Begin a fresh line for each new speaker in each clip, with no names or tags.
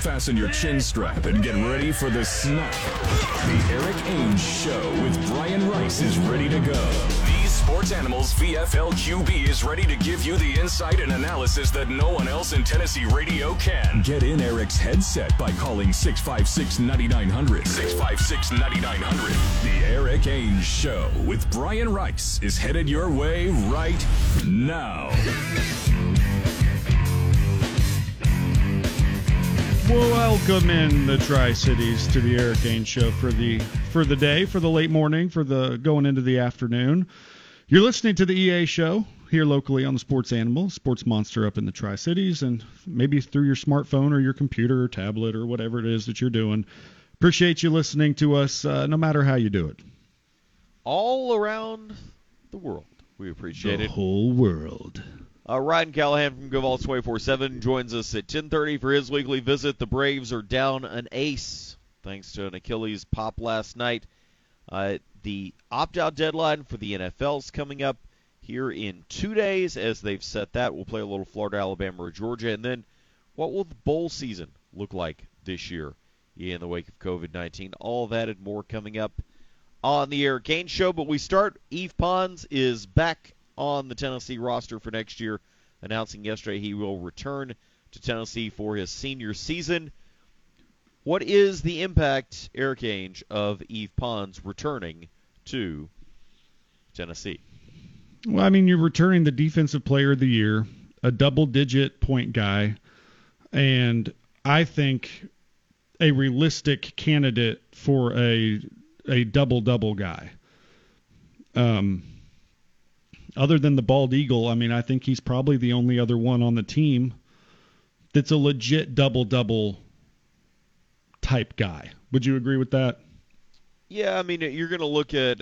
Fasten your chin strap and get ready for the snap. The Eric Ainge Show with Brian Rice is ready to go. These Sports Animals VFL QB is ready to give you the insight and analysis that no one else in Tennessee radio can. Get in Eric's headset by calling 656-9900. 656-9900. The Eric Ainge Show with Brian Rice is headed your way right now.
Welcome in the Tri-Cities to the Eric Ainge Show for the day, for the late morning, for the going into the afternoon. You're listening to the EA Show here locally on the Sports Animal, Sports Monster up in the Tri-Cities, and maybe through your smartphone or your computer or tablet or whatever it is that you're doing. Appreciate you listening to us, no matter how you do it.
All around the world, we appreciate it.
The whole world.
Ryan Callahan from GoVols 24/7 joins us at 10:30 for his weekly visit. The Braves are down an ace thanks to an Achilles pop last night. The opt-out deadline for the NFL is coming up here in 2 days. As they've set that, we'll play a little Florida, Alabama, or Georgia. And then what will the bowl season look like this year in the wake of COVID-19? All that and more coming up on the Eric Ainge Show. But we start, Yves Pons is back on the Tennessee roster for next year, announcing yesterday he will return to Tennessee for his senior season. What is the impact, Eric Ainge, of Yves Pons returning to Tennessee?
Well, I mean, you're returning the Defensive Player of the Year, a double-digit point guy, and I think a realistic candidate for a double-double guy. Other than the bald eagle, I mean, I think he's probably the only other one on the team that's a legit double-double type guy. Would you agree with that?
Yeah, I mean, you're going to look at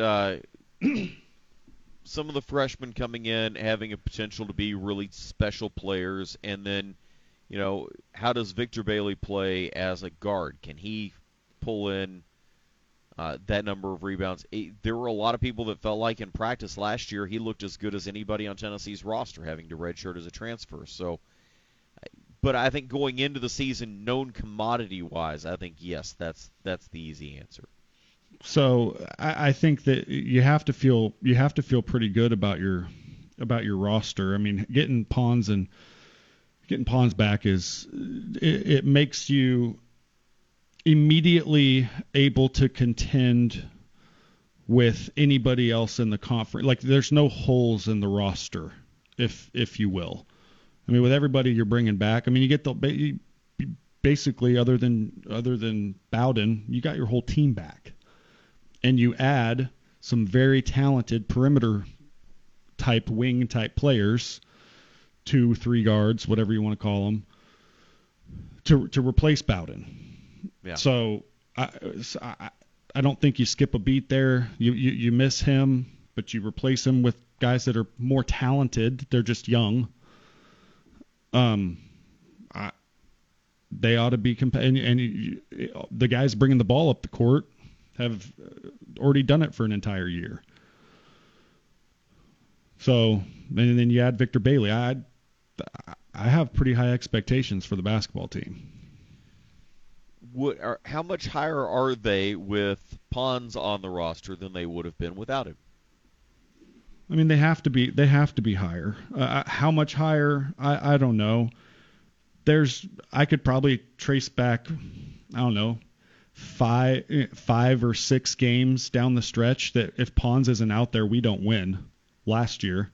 some of the freshmen coming in having a potential to be really special players, and then, you know, how does Victor Bailey play as a guard? Can he pull in that number of rebounds? There were a lot of people that felt like in practice last year he looked as good as anybody on Tennessee's roster, having to redshirt as a transfer. So, but I think going into the season, known commodity-wise, I think yes, that's the easy answer.
So I think that you have to feel pretty good about your roster. I mean, getting Pons back it makes you immediately able to contend with anybody else in the conference. Like, there's no holes in the roster, if you will. I mean, with everybody you're bringing back, I mean, you get basically other than Bowden, you got your whole team back, and you add some very talented perimeter type wing type players, 2-3 guards, whatever you want to call them, to replace Bowden.
Yeah.
So I don't think you skip a beat there. You miss him, but you replace him with guys that are more talented. They're just young. They ought to be and the guys bringing the ball up the court have already done it for an entire year. So, and then you add Victor Bailey. I have pretty high expectations for the basketball team.
How much higher are they with Pons on the roster than they would have been without him?
I mean, they have to be higher. How much higher? I don't know. I could probably trace back, I don't know, five or six games down the stretch that if Pons isn't out there, we don't win. Last year.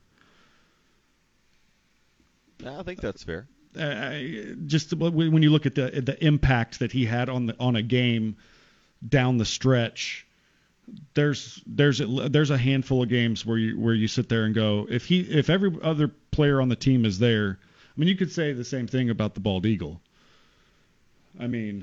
I think that's fair.
Just when you look at the impact that he had on a game down the stretch, there's a handful of games where you sit there and go, if every other player on the team is there, I mean, you could say the same thing about the bald eagle. I mean,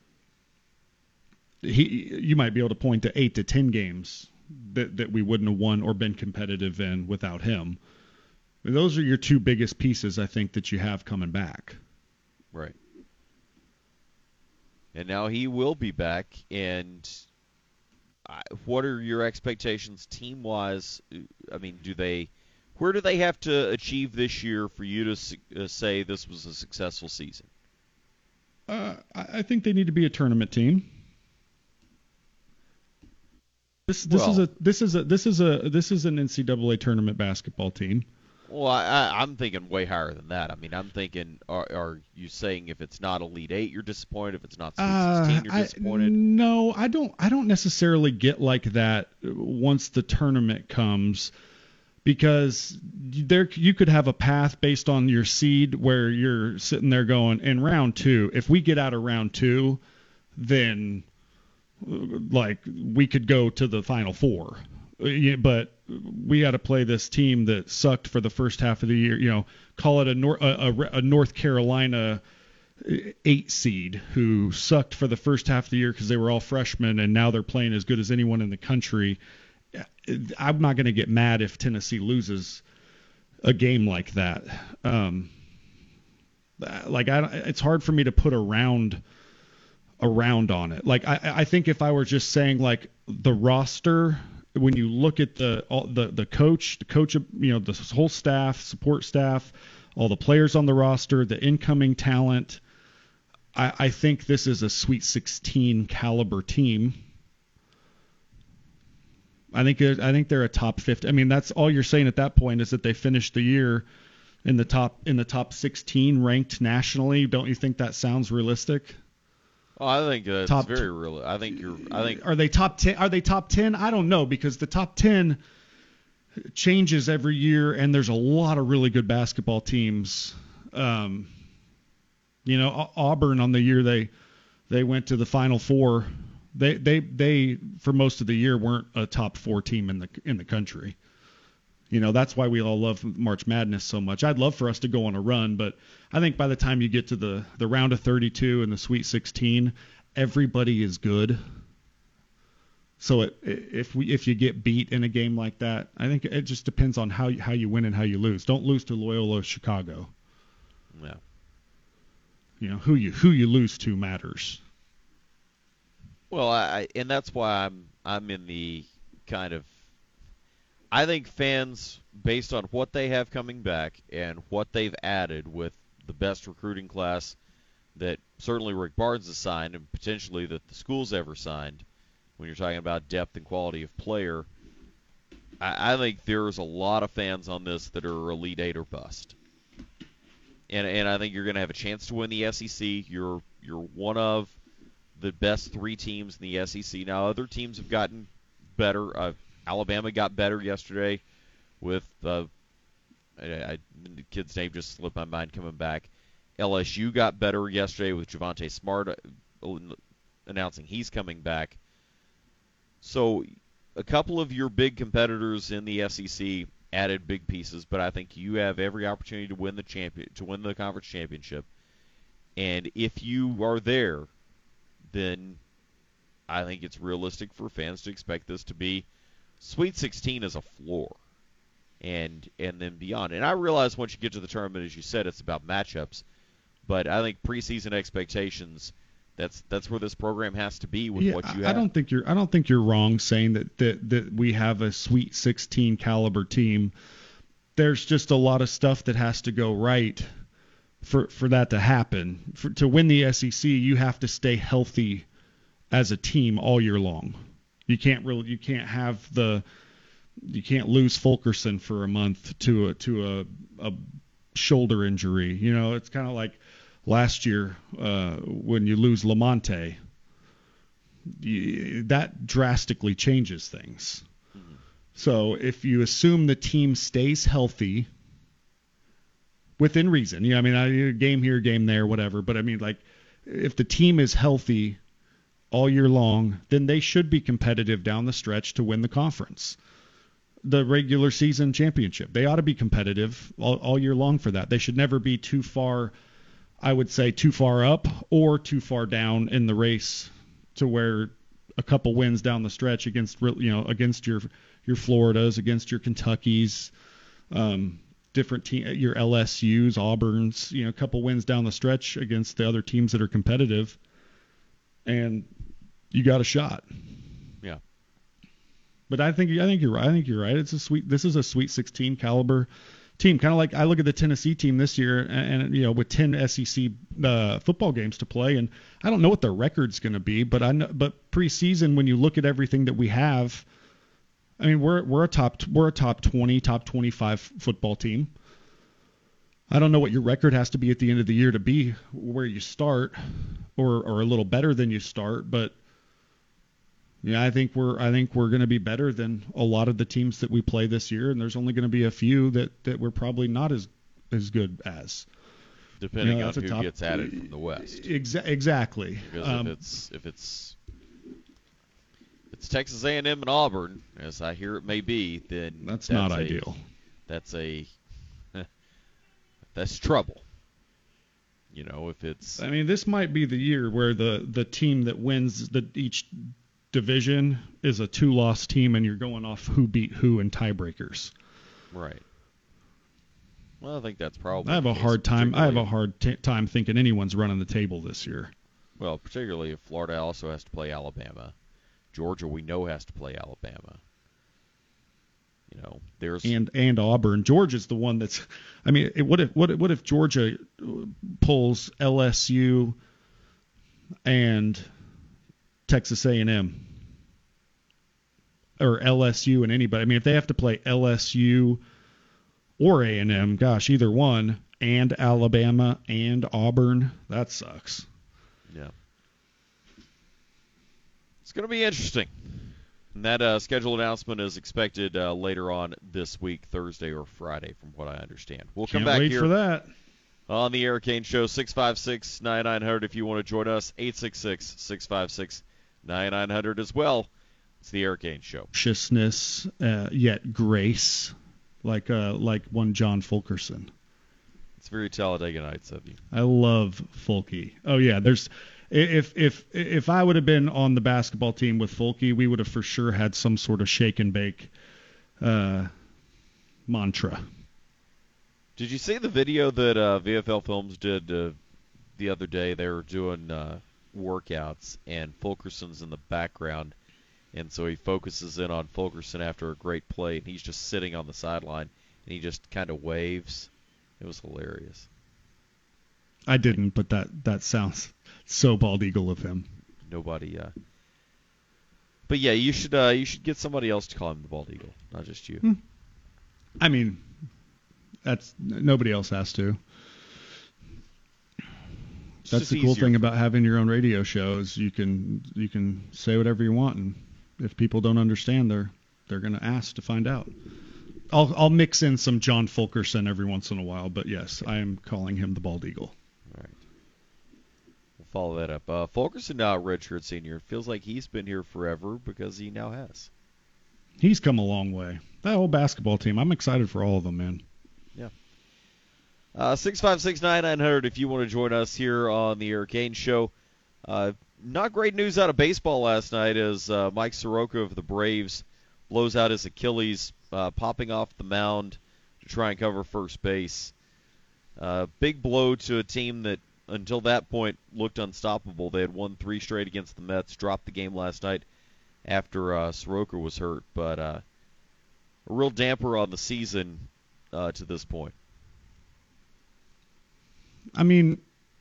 you might be able to point to 8 to 10 games that we wouldn't have won or been competitive in without him. Those are your two biggest pieces, I think, that you have coming back.
Right. And now he will be back. And what are your expectations team-wise? I mean, where do they have to achieve this year for you to say this was a successful season?
I think they need to be a tournament team. This is an NCAA tournament basketball team.
Well, I'm thinking way higher than that. I mean, I'm thinking, are you saying if it's not Elite Eight, you're disappointed? If it's not Sweet 16, you're disappointed?
No, I don't necessarily get like that once the tournament comes, because you could have a path based on your seed where you're sitting there going, in round 2, if we get out of round 2, then like we could go to the Final Four. But we got to play this team that sucked for the first half of the year. Call it a North Carolina 8 seed who sucked for the first half of the year because they were all freshmen, and now they're playing as good as anyone in the country. I'm not going to get mad if Tennessee loses a game like that. It's hard for me to put a round on it. Like I think if I were just saying like the roster, when you look at the coach, the whole staff, support staff, all the players on the roster, the incoming talent, I think this is a Sweet 16 caliber team. I think they're a top 50. I mean, that's all you're saying at that point is that they finished the year in the top 16 ranked nationally. Don't you think that sounds realistic?
Oh, I think it's very real. I think
Are they top 10? Are they top 10? I don't know, because the top 10 changes every year, and there's a lot of really good basketball teams. Auburn on the year they went to the Final Four. They for most of the year weren't a top 4 team in the country. That's why we all love March Madness so much. I'd love for us to go on a run, but I think by the time you get to the round of 32 and the Sweet 16, everybody is good. So if you get beat in a game like that, I think it just depends on how you win and how you lose. Don't lose to Loyola Chicago.
Yeah.
Who you lose to matters.
Well, and that's why I'm in the kind of, I think fans, based on what they have coming back and what they've added with the best recruiting class that certainly Rick Barnes has signed and potentially that the school's ever signed, when you're talking about depth and quality of player, I think there's a lot of fans on this that are Elite Eight or bust. And I think you're going to have a chance to win the SEC. You're one of the best 3 teams in the SEC. Now, other teams have gotten better. Alabama got better yesterday with the kid's name just slipped my mind coming back. LSU got better yesterday with Javonte Smart announcing he's coming back. So a couple of your big competitors in the SEC added big pieces, but I think you have every opportunity to win the conference championship. And if you are there, then I think it's realistic for fans to expect this to be Sweet 16 as a floor, and then beyond. And I realize once you get to the tournament, as you said, it's about matchups. But I think preseason expectations, that's where this program has to be with what you have.
I don't think you're wrong saying that we have a Sweet 16 caliber team. There's just a lot of stuff that has to go right for that to happen. To win the SEC, you have to stay healthy as a team all year long. You can't lose Fulkerson for a month to a shoulder injury. It's kind of like last year when you lose Lamonte. That drastically changes things. Mm-hmm. So if you assume the team stays healthy within reason, game here, game there, whatever. But if the team is healthy all year long, then they should be competitive down the stretch to win the conference, the regular season championship. They ought to be competitive all year long for that. They should never be too far, I would say, too far up or too far down in the race to where a couple wins down the stretch against your Floridas, against your Kentuckys, different team, your LSUs, Auburns, a couple wins down the stretch against the other teams that are competitive, and you got a shot.
Yeah.
But I think you're right. This is a Sweet 16 caliber team. Kind of like I look at the Tennessee team this year, and you know, with 10 SEC football games to play, and I don't know what their record's going to be, but but preseason, when you look at everything that we have, I mean, we're a top 20, top 25 football team. I don't know what your record has to be at the end of the year to be where you start, or a little better than you start, but yeah, I think we're going to be better than a lot of the teams that we play this year, and there's only going to be a few that we're probably not as good as.
Depending on who gets added from the West.
Exactly.
Because if it's Texas A&M and Auburn, as I hear it may be, then
that's not ideal.
That's trouble. You know, if it's.
I mean, this might be the year where the team that wins each division is a 2-loss team, and you're going off who beat who in tiebreakers.
Right. Well, I think that's probably.
I have a hard time thinking anyone's running the table this year.
Well, particularly if Florida also has to play Alabama. Georgia, we know, has to play Alabama. You know, there's
and Auburn. Georgia's the one that's. I mean, what if Georgia pulls LSU and Texas A&M, or LSU and anybody? I mean, if they have to play LSU or A&M, gosh, either one, and Alabama and Auburn, that sucks.
Yeah. It's going to be interesting. And that schedule announcement is expected later on this week, Thursday or Friday, from what I understand. We'll come back here
for that.
On the Eric Kane Show, 656-9900 if you want to join us, 866-656-9900 as well. It's the Eric Kane Show.
Graciousness, yet grace, like one John Fulkerson.
It's very Talladega Nights of you.
I love Fulky. Oh yeah, there's. If I would have been on the basketball team with Fulky, we would have for sure had some sort of shake and bake mantra.
Did you see the video that VFL Films did the other day? They were doing workouts, and Fulkerson's in the background, and so he focuses in on Fulkerson after a great play, and he's just sitting on the sideline, and he just kind of waves. It was hilarious.
I didn't, but that sounds so bald eagle of him.
Nobody. But yeah, you should get somebody else to call him the bald eagle, not just you.
I mean, that's nobody else has to. That's the cool thing about having your own radio show is you can say whatever you want, and if people don't understand, they're going to ask to find out. I'll mix in some John Fulkerson every once in a while, but yes, I am calling him the bald eagle.
All right. We'll follow that up. Fulkerson now a redshirt senior. Feels like he's been here forever because he now has.
He's come a long way. That whole basketball team, I'm excited for all of them, man.
Yeah. 656-9900 if you want to join us here on the Eric Kane Show. Not great news out of baseball last night as Mike Soroka of the Braves blows out his Achilles, popping off the mound to try and cover first base. Big blow to a team that, until that point, looked unstoppable. They had won 3 straight against the Mets, dropped the game last night after Soroka was hurt, but a real damper on the season to this point.
I mean,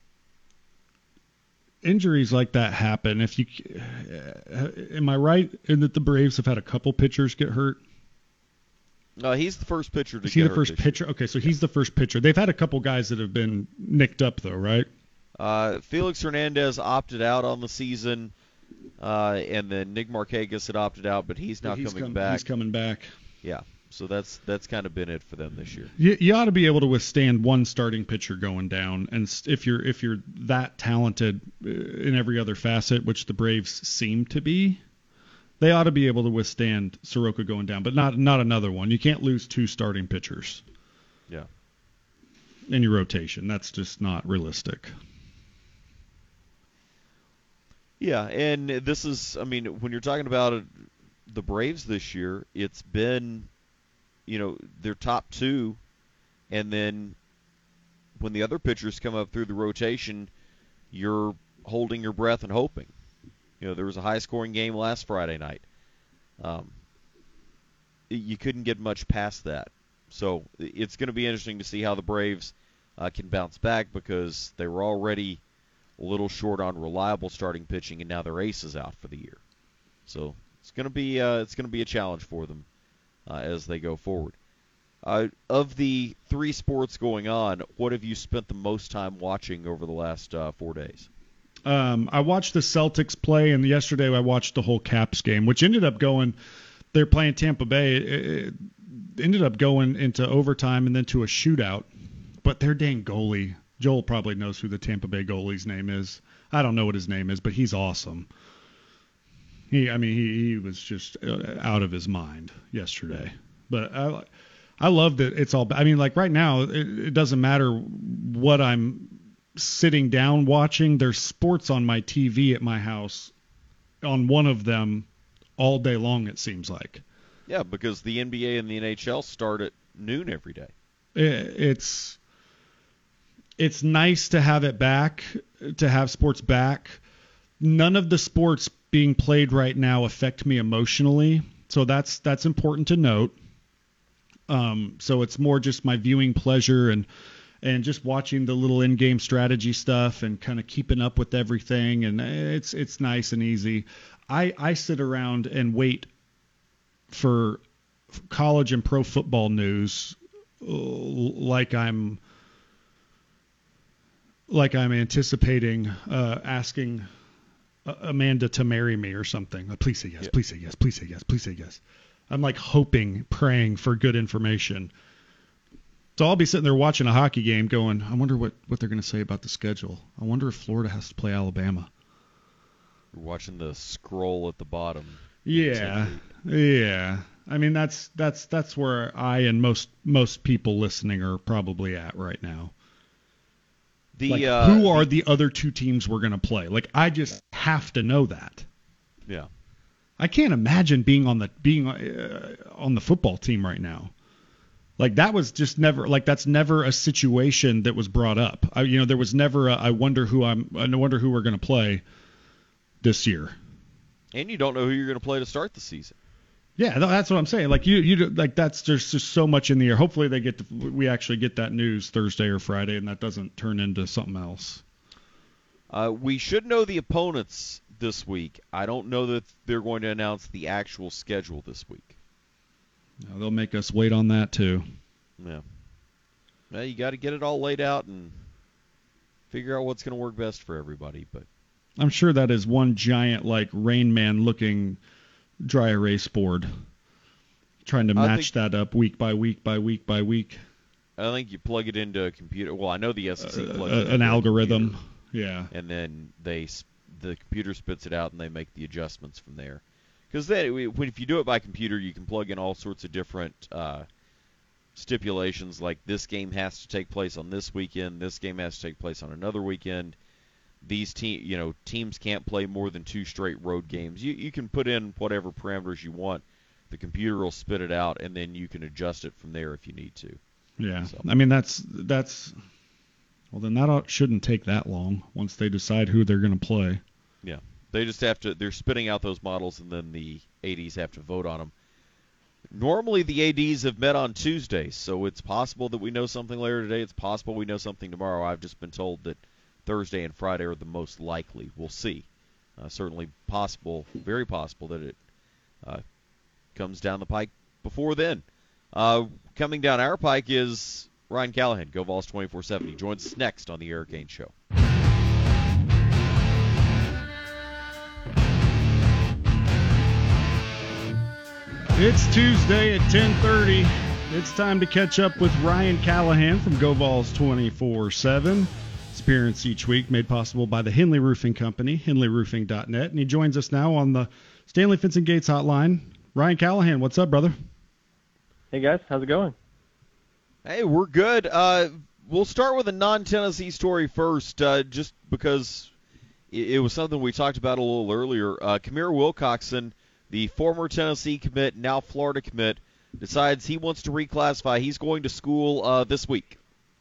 injuries like that happen. Am I right in that the Braves have had a couple pitchers get hurt?
No, he's the first pitcher to get hurt.
Is he the first pitcher? Okay, so he's the first pitcher. They've had a couple guys that have been nicked up, though, right?
Felix Hernandez opted out on the season, and then Nick Markakis had opted out, but he's now coming back.
He's coming back.
Yeah, so that's kind of been it for them this year.
You ought to be able to withstand one starting pitcher going down, and if you're that talented in every other facet, which the Braves seem to be, they ought to be able to withstand Soroka going down, but not another one. You can't lose 2 starting pitchers.
Yeah.
In your rotation. That's just not realistic.
Yeah, and this is, I mean, when you're talking about the Braves this year, it's been, their top 2, and then when the other pitchers come up through the rotation, you're holding your breath and hoping. There was a high-scoring game last Friday night. You couldn't get much past that. So it's going to be interesting to see how the Braves can bounce back, because they were already a little short on reliable starting pitching, and now their ace is out for the year. So it's going to be a challenge for them as they go forward. Of the three sports going on, what have you spent the most time watching over the last 4 days?
I watched the Celtics play, and yesterday I watched the whole Caps game, which ended up going. They're playing Tampa Bay. It ended up going into overtime and then to a shootout. But their dang goalie, Joel probably knows who the Tampa Bay goalie's name is. I don't know what his name is, but he's awesome. He was just out of his mind yesterday. But I love that it's all. I mean, like right now, it doesn't matter what I'm sitting down watching. There's sports on my TV at my house, on one of them, all day long. It seems like.
Yeah, because the NBA and the NHL start at noon every day.
It's nice to have it back, to have sports back. None of the sports being played right now affect me emotionally, so that's important to note. So it's more just my viewing pleasure and just watching the little in-game strategy stuff and kind of keeping up with everything, and it's nice and easy. I sit around and wait for college and pro football news like I'm anticipating asking Amanda to marry me or something. Please say yes, please say yes, please say yes, please say yes. I'm like hoping, praying for good information. So I'll be sitting there watching a hockey game going, I wonder what they're going to say about the schedule. I wonder if Florida has to play Alabama.
You're watching the scroll at the bottom.
Yeah. I mean, that's where I and most people listening are probably at right now. Who are the other two teams we're going to play? Like, I just have to know that.
Yeah.
I can't imagine being on the football team right now. Like, that was just never, like, that's never a situation that was brought up. There was never I wonder who we're going to play this year.
And you don't know who you're going to play to start the season.
Yeah, that's what I'm saying. Like, you like, that's there's just so much in the air. Hopefully we actually get that news Thursday or Friday, and that doesn't turn into something else.
We should know the opponents this week. I don't know that they're going to announce the actual schedule this week.
No, they'll make us wait on that too.
Yeah. Well, you got to get it all laid out and figure out what's going to work best for everybody. But
I'm sure that is one giant, like, Rain Man looking dry erase board, trying to match that up week by week by week by week.
I think you plug it into a computer. Well, I know the SEC plugs it
an algorithm. Yeah.
And then the computer spits it out, and they make the adjustments from there. Because then, if you do it by computer, you can plug in all sorts of different stipulations, like this game has to take place on this weekend, this game has to take place on another weekend. These teams can't play more than 2 straight road games. You can put in whatever parameters you want. The computer will spit it out, and then you can adjust it from there if you need to.
Yeah, so. I mean that's well, then that shouldn't take that long once they decide who they're going to play.
Yeah, they just have to. They're spitting out those models, and then the ADs have to vote on them. Normally, the ADs have met on Tuesdays, so it's possible that we know something later today. It's possible we know something tomorrow. I've just been told that Thursday and Friday are the most likely. We'll see. Certainly possible, very possible that it comes down the pike before then. Coming down our pike is Ryan Callahan, GoVols 24/7. He joins us next on the Eric Ainge Show.
It's Tuesday at 10:30. It's time to catch up with Ryan Callahan from GoVols 24/7. Appearance each week made possible by the Henley Roofing Company, henleyroofing.net, and he joins us now on the Stanley Fence and Gates hotline. Ryan Callahan, what's up, brother?
Hey guys, how's it going?
Hey, we're good. We'll start with a non-Tennessee story first, just because it was something we talked about a little earlier. Kamir Wilcoxon, the former Tennessee commit, now Florida commit, decides he wants to reclassify. He's going to school this week.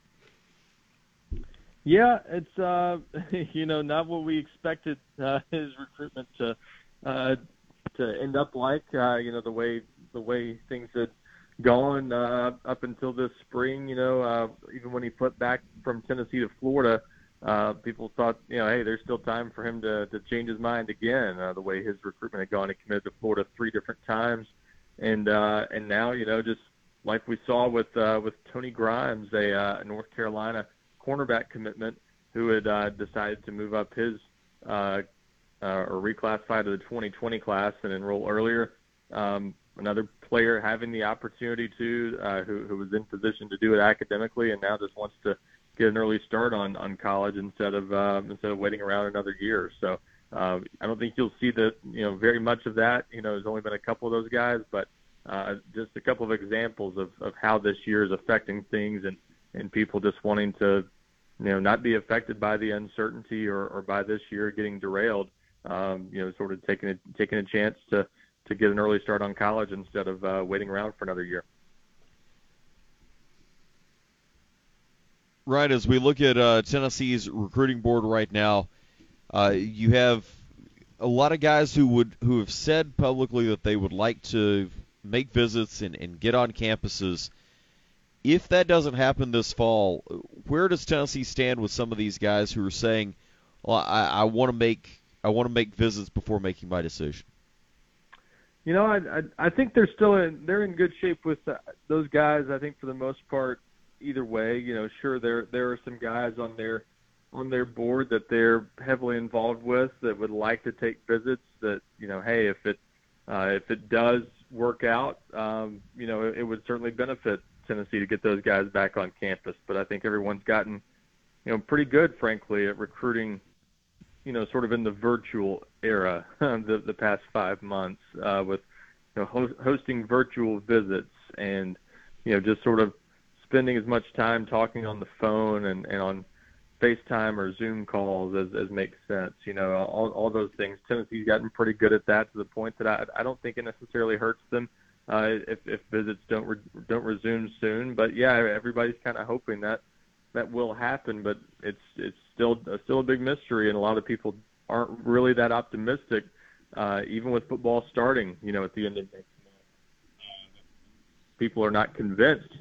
Yeah, it's not what we expected his recruitment to end up like. The way things had gone up until this spring. Even when he flipped back from Tennessee to Florida, people thought, hey, there's still time for him to change his mind again. The way his recruitment had gone, he committed to Florida 3 different times, and now, just like we saw with Tony Grimes, a North Carolina cornerback commitment, who had decided to move up his or reclassify to the 2020 class and enroll earlier. Another player having the opportunity to, who was in position to do it academically, and now just wants to get an early start on college instead of waiting around another year. So I don't think you'll see very much of that. There's only been a couple of those guys, but just a couple of examples of how this year is affecting things, and people just wanting to not be affected by the uncertainty or by this year getting derailed. Sort of taking a chance to get an early start on college instead of waiting around for another year.
Right, as we look at Tennessee's recruiting board right now, you have a lot of guys who have said publicly that they would like to make visits and get on campuses. If that doesn't happen this fall, where does Tennessee stand with some of these guys who are saying, "Well, I want to make visits before making my decision"?
I think they're in good shape with those guys. I think for the most part, either way, sure there are some guys on their board that they're heavily involved with that would like to take visits. That hey, if it does work out, it would certainly benefit Tennessee to get those guys back on campus. But I think everyone's gotten pretty good, frankly, at recruiting. Sort of in the virtual era, the past 5 months, with hosting virtual visits and just sort of spending as much time talking on the phone and on FaceTime or Zoom calls as makes sense. All those things. Tennessee's gotten pretty good at that to the point that I don't think it necessarily hurts them if visits don't resume soon. But yeah, everybody's kind of hoping that will happen, but it's still a big mystery, and a lot of people aren't really that optimistic, even with football starting, at the end of next month. People are not convinced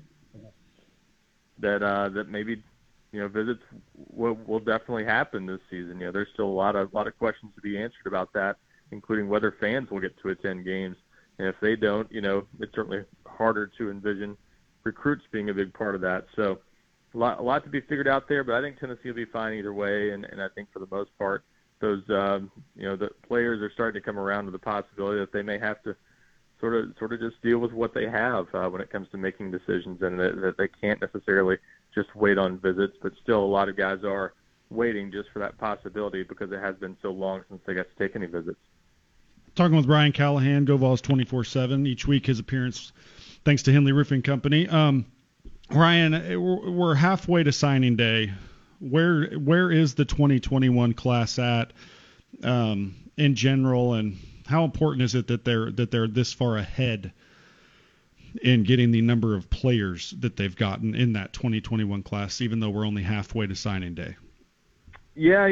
that maybe visits will definitely happen this season. There's still a lot of questions to be answered about that, including whether fans will get to attend games, and if they don't, it's certainly harder to envision recruits being a big part of that. So. A lot to be figured out there, but I think Tennessee will be fine either way, and I think for the most part, those the players are starting to come around to the possibility that they may have to sort of just deal with what they have when it comes to making decisions, and that they can't necessarily just wait on visits. But still, a lot of guys are waiting just for that possibility because it has been so long since they got to take any visits.
Talking with Ryan Callahan, GoVols 24/7 each week. His appearance, thanks to Henley Roofing Company. Ryan, we're halfway to signing day. Where is the 2021 class at in general, and how important is it that they're this far ahead in getting the number of players that they've gotten in that 2021 class, even though we're only halfway to signing day?
Yeah,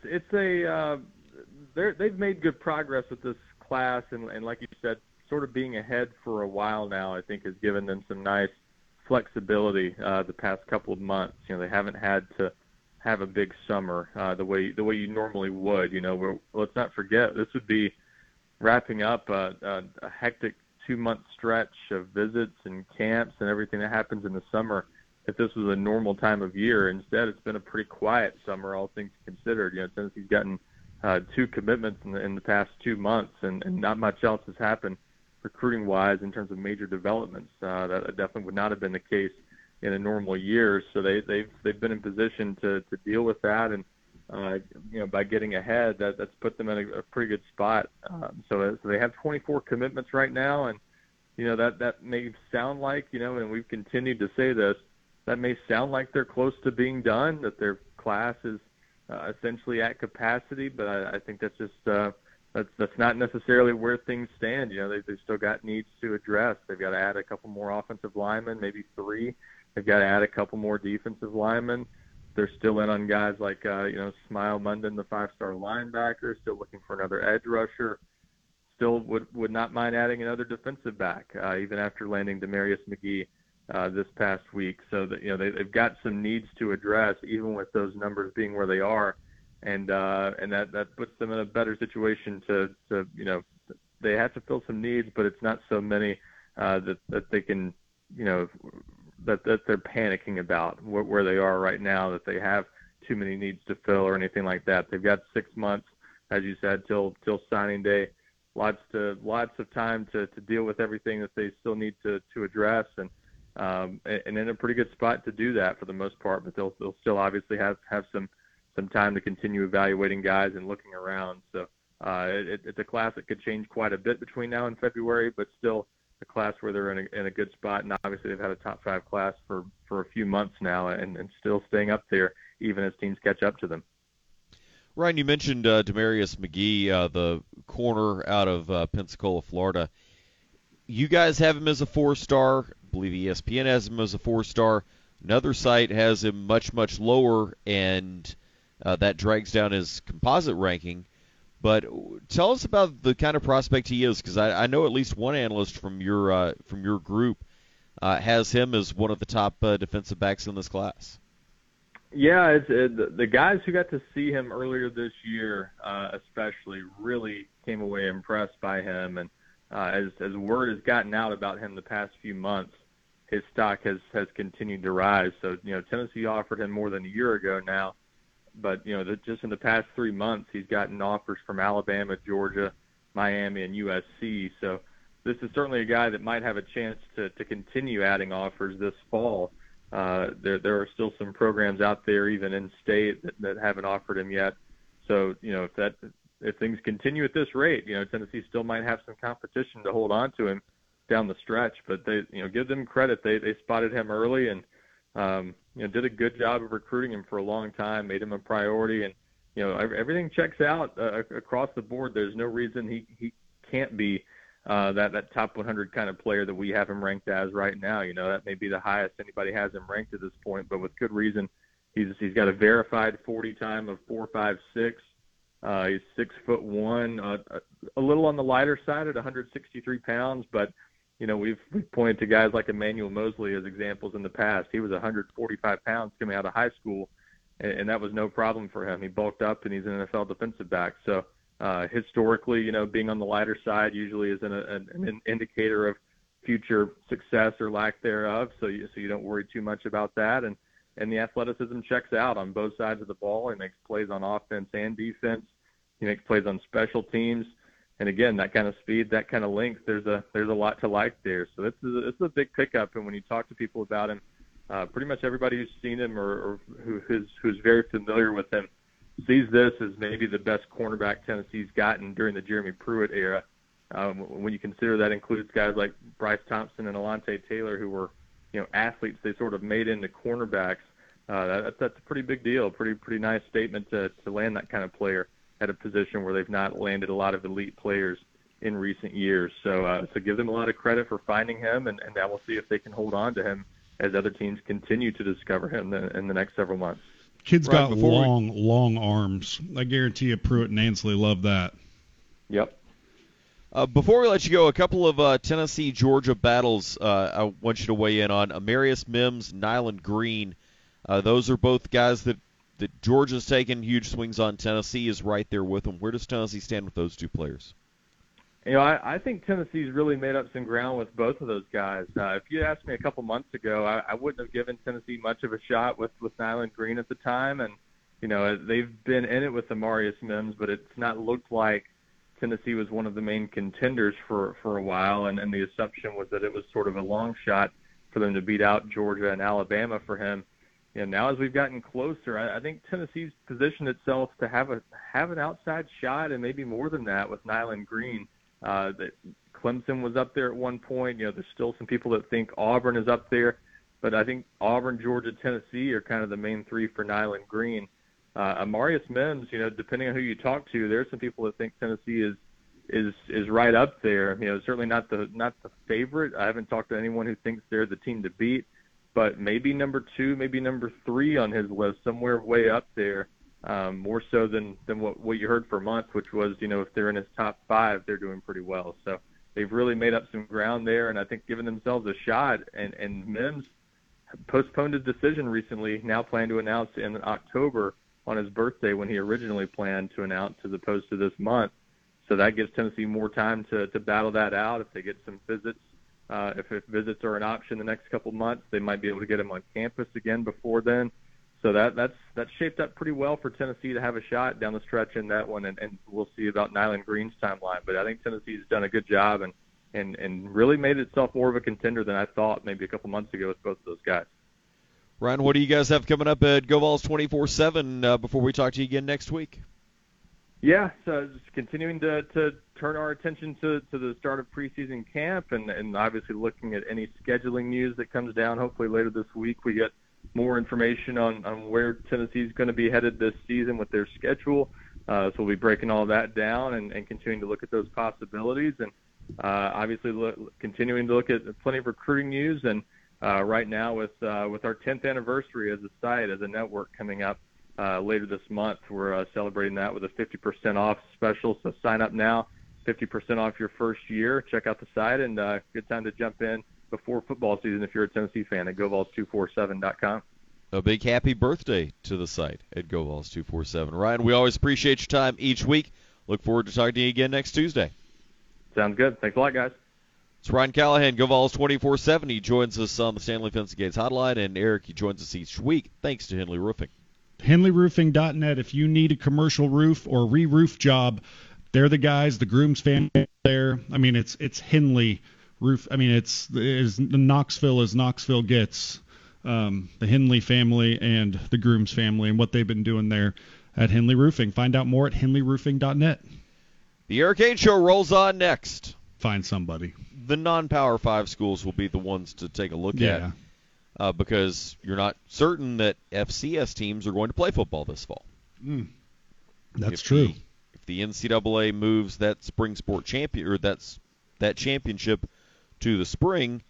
they've made good progress with this class, and like you said, sort of being ahead for a while now, I think has given them some nice flexibility the past couple of months. They haven't had to have a big summer the way you normally would. Let's not forget, this would be wrapping up a hectic 2-month stretch of visits and camps and everything that happens in the summer if this was a normal time of year. Instead, it's been a pretty quiet summer, all things considered. Tennessee's gotten 2 commitments in the past 2 months, and not much else has happened recruiting-wise in terms of major developments. That definitely would not have been the case in a normal year. So they've been in position to deal with that, and by getting ahead, that's put them in a pretty good spot. So they have 24 commitments right now, and that may sound like, and we've continued to say this, that may sound like they're close to being done, that their class is essentially at capacity, but I think that's just that's not necessarily where things stand. They've still got needs to address. They've got to add a couple more offensive linemen, maybe 3. They've got to add a couple more defensive linemen. They're still in on guys like Smile Munden, the 5-star linebacker, still looking for another edge rusher. still would not mind adding another defensive back, even after landing Demarius McGee this past week. So that they've got some needs to address, even with those numbers being where they are, and that puts them in a better situation to they have to fill some needs, but it's not so many that they can that they're panicking about where they are right now, that they have too many needs to fill or anything like that. They've got 6 months, as you said, till signing day. Lots of time to deal with everything that they still need to address, and in a pretty good spot to do that for the most part. But they'll still obviously have some time to continue evaluating guys and looking around. So it's a class that could change quite a bit between now and February, but still a class where they're in a good spot. And obviously they've had a top 5 class for a few months now, and still staying up there even as teams catch up to them.
Ryan, you mentioned Demarius McGee, the corner out of Pensacola, Florida. You guys have him as a 4-star. I believe ESPN has him as a 4-star. Another site has him much, much lower, and that drags down his composite ranking. But tell us about the kind of prospect he is, because I know at least one analyst from your group has him as one of the top defensive backs in this class.
Yeah, the guys who got to see him earlier this year, especially, really came away impressed by him. And as word has gotten out about him the past few months, his stock has continued to rise. So Tennessee offered him more than a year ago now, but just in the past 3 months, he's gotten offers from Alabama, Georgia, Miami, and USC. So this is certainly a guy that might have a chance to continue adding offers this fall. There are still some programs out there, even in state, that haven't offered him yet. So if things continue at this rate, Tennessee still might have some competition to hold on to him down the stretch. But they, give them credit. They spotted him early and did a good job of recruiting him for a long time, made him a priority, and everything checks out across the board. There's no reason he can't be that top 100 kind of player that we have him ranked as right now. That may be the highest anybody has him ranked at this point, but with good reason. He's got a verified 40 time of 4.56. He's 6'1", a little on the lighter side at 163 pounds, but we've pointed to guys like Emmanuel Mosley as examples in the past. He was 145 pounds coming out of high school, and that was no problem for him. He bulked up, and he's an NFL defensive back. So historically, being on the lighter side usually is an indicator of future success or lack thereof. So you don't worry too much about that. And the athleticism checks out on both sides of the ball. He makes plays on offense and defense. He makes plays on special teams. And again, that kind of speed, that kind of length, there's a lot to like there. So this is a big pickup. And when you talk to people about him, pretty much everybody who's seen him or who's very familiar with him sees this as maybe the best cornerback Tennessee's gotten during the Jeremy Pruitt era. When you consider that includes guys like Bryce Thompson and Alontae Taylor, who were athletes they sort of made into cornerbacks. That's a pretty big deal, pretty nice statement to land that kind of player at a position where they've not landed a lot of elite players in recent years. So give them a lot of credit for finding him, and now we'll see if they can hold on to him as other teams continue to discover him in the next several months.
Kid's got long arms. I guarantee you Pruitt and Ansley love that.
Yep.
Before we let you go, a couple of Tennessee-Georgia battles I want you to weigh in on. Amarius Mims, Nyland Green. Those are both guys that Georgia's taken huge swings on. Tennessee is right there with them. Where does Tennessee stand with those two players?
I think Tennessee's really made up some ground with both of those guys. If you asked me a couple months ago, I wouldn't have given Tennessee much of a shot with Nyland Green at the time. And, they've been in it with Amarius Mims, but it's not looked like Tennessee was one of the main contenders for a while. And the assumption was that it was sort of a long shot for them to beat out Georgia and Alabama for him. Now as we've gotten closer, I think Tennessee's positioned itself to have an outside shot, and maybe more than that with Nyland Green. That Clemson was up there at one point. There's still some people that think Auburn is up there, but I think Auburn, Georgia, Tennessee are kind of the main three for Nyland Green. Amarius Mims, depending on who you talk to, there's some people that think Tennessee is right up there. Certainly not the favorite. I haven't talked to anyone who thinks they're the team to beat, but maybe number 2, maybe number 3 on his list, somewhere way up there. more so than what you heard for months, which was, if they're in his top 5, they're doing pretty well. So they've really made up some ground there, and I think given themselves a shot. And Mims postponed his decision recently, now plan to announce in October on his birthday when he originally planned to announce, as opposed to this month. So that gives Tennessee more time to battle that out. If they get some visits, if visits are an option the next couple months, they might be able to get him on campus again before then. So that's shaped up pretty well for Tennessee to have a shot down the stretch in that one, and we'll see about Nyland Green's timeline. But I think Tennessee's done a good job and really made itself more of a contender than I thought maybe a couple months ago with both of those guys.
Ryan, what do you guys have coming up at GoVols 24/7 before we talk to you again next week?
Yeah, so just continuing to turn our attention to the start of preseason camp and obviously looking at any scheduling news that comes down. Hopefully later this week we get more information on where Tennessee's going to be headed this season with their schedule. So we'll be breaking all that down and continuing to look at those possibilities, and obviously continuing to look at plenty of recruiting news. And right now with our 10th anniversary as a site, as a network coming up later this month, we're celebrating that with a 50% off special. So sign up now, 50% off your first year. Check out the site, and good time to jump in before football season if you're a Tennessee fan at GoVols247.com.
A big happy birthday to the site at GoVols247. Ryan, we always appreciate your time each week. Look forward to talking to you again next Tuesday.
Sounds good. Thanks a lot, guys.
It's Ryan Callahan, GoVols 24/7. He joins us on the Stanley Fence & Gates hotline, and Eric, he joins us each week thanks to Henley Roofing.
HenleyRoofing.net. If you need a commercial roof or re-roof job, they're the guys. The Grooms family there. I mean, it's Henley Roof. I mean, it's as Knoxville as Knoxville gets. The Henley family and the Grooms family and what they've been doing there at Henley Roofing. Find out more at HenleyRoofing.net.
The Eric Ainge Show rolls on next.
Find somebody.
The non-Power 5 schools will be the ones to take a look at. Because you're not certain that FCS teams are going to play football this fall.
That's true.
If the NCAA moves that spring sport champion or that championship to the spring,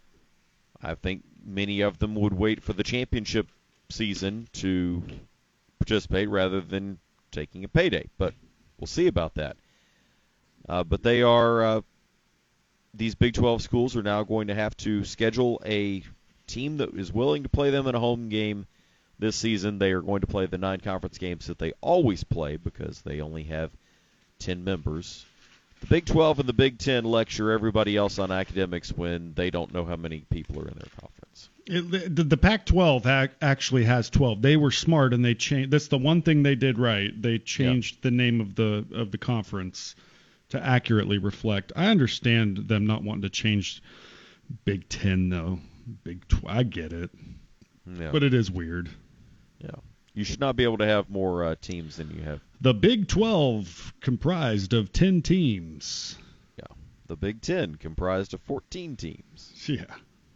I think many of them would wait for the championship season to participate rather than taking a payday. But we'll see about that. But they are these Big 12 schools are now going to have to schedule a team that is willing to play them in a home game this season. They are going to play the 9 conference games that they always play because they only have 10 members. The Big 12 and the Big 10 lecture everybody else on academics when they don't know how many people are in their conference.
The Pac-12 actually has 12. They were smart and they changed. That's the one thing they did right. They changed the name of the conference to accurately reflect. I understand them not wanting to change Big 10 though. Big 12, I get it, but it is weird.
Yeah, you should not be able to have more teams than you have.
The Big 12 comprised of 10 teams.
Yeah, the Big 10 comprised of 14 teams.
Yeah.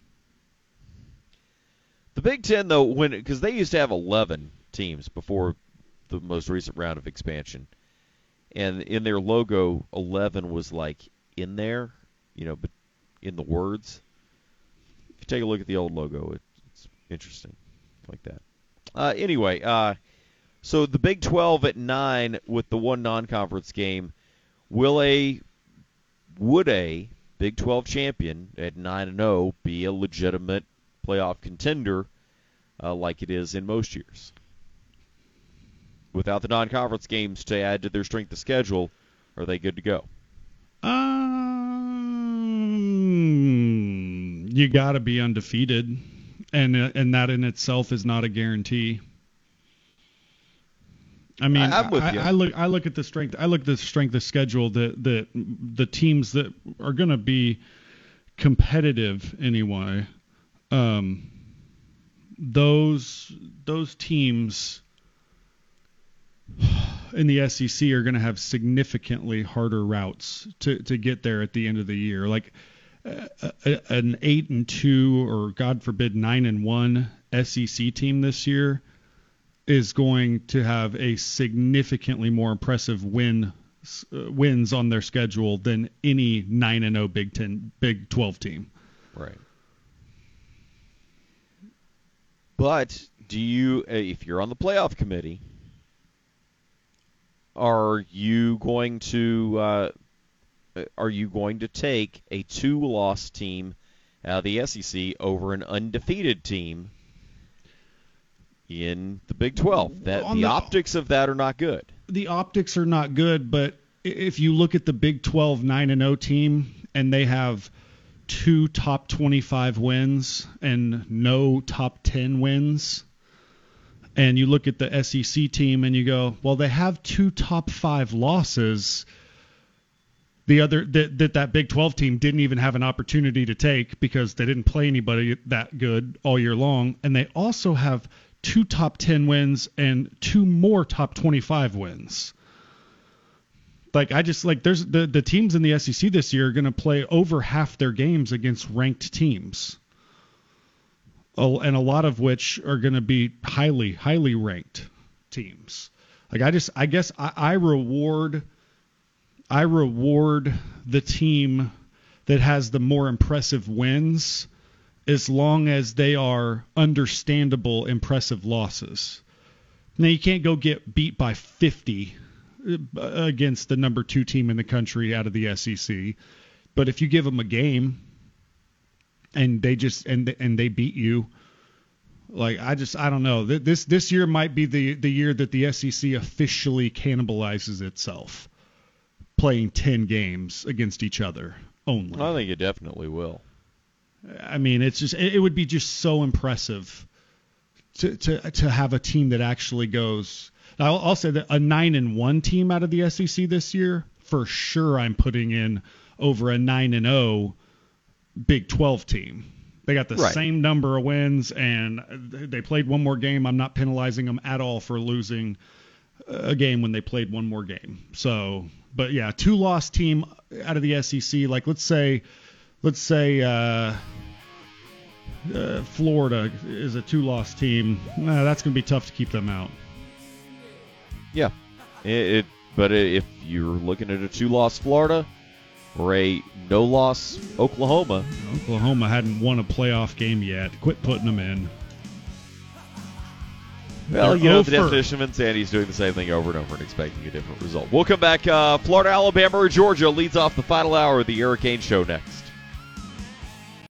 The Big 10 though, because they used to have 11 teams before the most recent round of expansion, and in their logo, 11 was like in there, but in the words. If you take a look at the old logo, it's interesting like that. Anyway, so the Big 12 at 9 with the one non-conference game. Would a Big 12 champion at 9-0 be a legitimate playoff contender like it is in most years? Without the non-conference games to add to their strength of schedule, are they good to go?
You got to be undefeated, and that in itself is not a guarantee. I mean,
I'm with you.
I look at the strength. I look at the strength of schedule that the teams that are going to be competitive anyway. Those teams in the SEC are going to have significantly harder routes to get there at the end of the year. Like an 8-2 or God forbid 9-1 SEC team this year is going to have a significantly more impressive wins on their schedule than any 9-0 Big 12 team.
Right. But do you, if you're on the playoff committee, are you going to take a 2-loss team out of the SEC over an undefeated team in the Big 12? The optics of that are not good.
The optics are not good, but if you look at the Big 12 9-0 team and they have 2 top 25 wins and no top 10 wins, and you look at the SEC team and you go, well, they have 2 top 5 losses. That Big 12 team didn't even have an opportunity to take because they didn't play anybody that good all year long, and they also have 2 top 10 wins and 2 more top 25 wins. There's the teams in the SEC this year are going to play over half their games against ranked teams, and a lot of which are going to be highly, highly ranked teams. I reward the team that has the more impressive wins as long as they are understandable, impressive losses. Now, you can't go get beat by 50 against the number 2 team in the country out of the SEC, but if you give them a game and they beat you, I don't know. This year might be the year that the SEC officially cannibalizes itself, playing 10 games against each other only.
I think it definitely will.
I mean, it would be just so impressive to have a team that actually goes. I'll say that a 9-1 team out of the SEC this year, for sure, I'm putting in over a 9-0 Big 12 team. They got the same number of wins, and they played one more game. I'm not penalizing them at all for losing a game when they played one more game. So, but yeah, 2-loss team out of the SEC. Like let's say Florida is a 2-loss team. That's going to be tough to keep them out.
Yeah, but if you're looking at a 2-loss Florida or a no-loss Oklahoma
hadn't won a playoff game yet. Quit putting them in.
Well, the definition of insanity is doing the same thing over and over and expecting a different result. We'll come back. Florida, Alabama, or Georgia leads off the final hour of the Eric Ainge Show next.